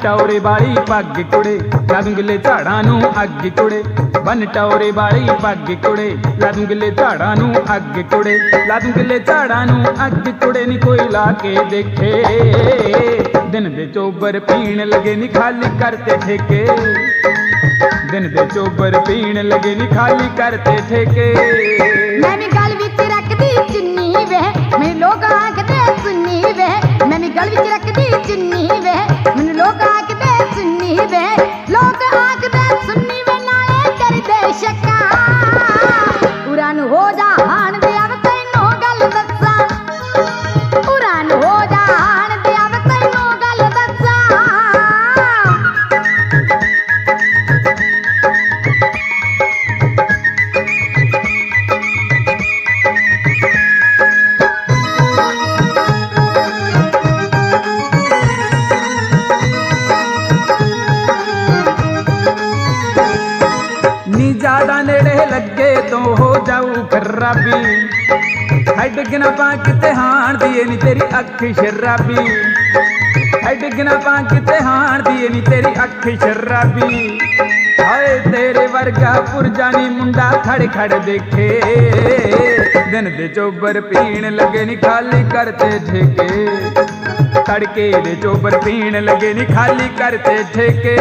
ਟੌਰੇ ਵਾਲੀ ਪੱਗ ਕੁੜੇ ਲਾ ਦੂੰਗਲੇ ਝਾੜਾਂ ਨੂੰ ਅੱਗ ਕੁੜੇ ਬੰਨ ਟੌਰੇ ਵਾਲੀ ਪੱਗ ਕੁੜੇ ਲਾ ਦੂੰਗਲੇ ਝਾੜਾਂ ਨੂੰ ਅੱਗ ਕੁੜੇ ਲਾ ਦੂੰਗਲੇ ਝਾੜਾਂ ਨੂੰ ਅੱਗ ਕੁੜੇ ਨੀ ਕੋਈ ਲਾ ਕੇ ਦੇਖੇ ਦਿਨ ਦੇ ਚੋਬਰ ਪੀਣ ਲਗੇ ਨੀ ਖਾਲੀ ਕਰਤੇ ਠੇਕੇ दिन दे चोबर पीण लगे नी खाली करते ठेके मैं भी गल विच रखदी चुन्नी वे मेरे लोग आखदे सुन्नी वे मैं भी गल विच रखदी चुन्नी वे मेरे लोग आखदे सुन्नी वे लोग आखदे सुन्नी वे नाले करदे शक्का उरान हो जा हान दे आव तैनू गल दस्सां उरान हो जा हान दे आव तैनू गल दस्सां ज्यादा नेड़े लगे तो हो जाऊ खराबी है डिगना पा किते हाण दिए नी तेरी अख शराबी है डिगना पा किते हाण दिए नी तेरी अख शराबी हाय तेरे वर्गा पुरजानी मुंडा खड़ खड़ देखे दिन दे चोबर पीण लगे नी खाली करते ठेके तड़के दे चोबर पीण लगे नी खाली करते ठेके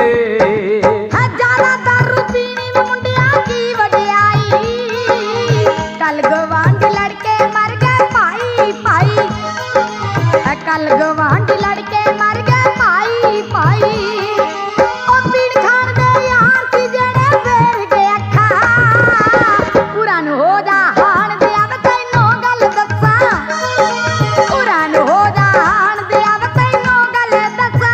कल गवांढी लड़के मर गए पाई पाई ओ पीण खान दे यार सी जेड़े फेर के अखा पुरान हो जा हान दे आव तैनू गल दस्सां पुरान हो जा हान दे आव तैनू गल दस्सां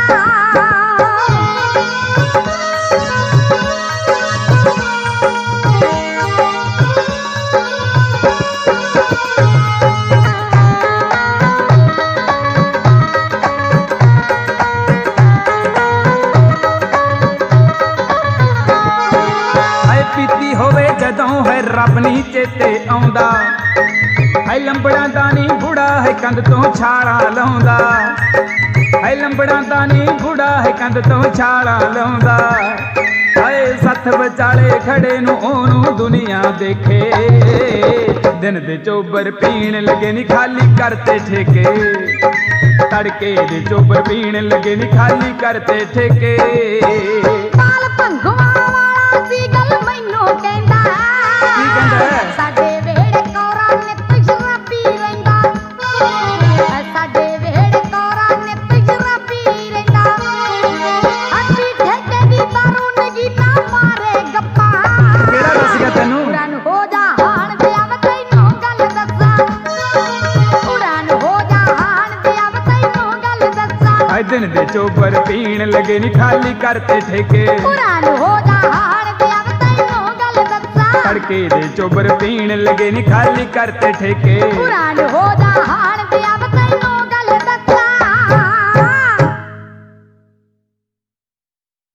पीती होवे जदों है रब नी चेते आउंदा है लंबड़ा दा नी बुढ़ा है कंध तो छाला लाउंदा है लंबड़ा दा नी बुढ़ा है कंध तो छाला लाउंदा हाय सत्थ विचाले खड़े नू ओनू दुनिया देखे दिन दे चोबर पीण लगे नी खाली करते ठेके तड़के दे चोबर पीण लगे नी खाली करते ठेके पाल भंगवा वाला सी गल मैनू कहंदा की कहंदा साडे वेड़े कोरा नित शराबी रहिंदा साडे वेड़े कोरा नित शराबी रहिंदा हट्टी ठेके दी दारू नगीना मारे गप्पा केड़ा दसगा तैनू उड़ान हो जा हान दे आव तैनू गल दस्सां उड़ान हो जा हान दे आव तैनू गल दस्सां हाय दिन दे चोबर पीण लगे नी खाली करते ठेके उड़ान हो जा हान दे आव तैनू गल दस्सां तड़के दे चोबर पीण लगे नी खाली करते ठेके पुरान हो जा हान दे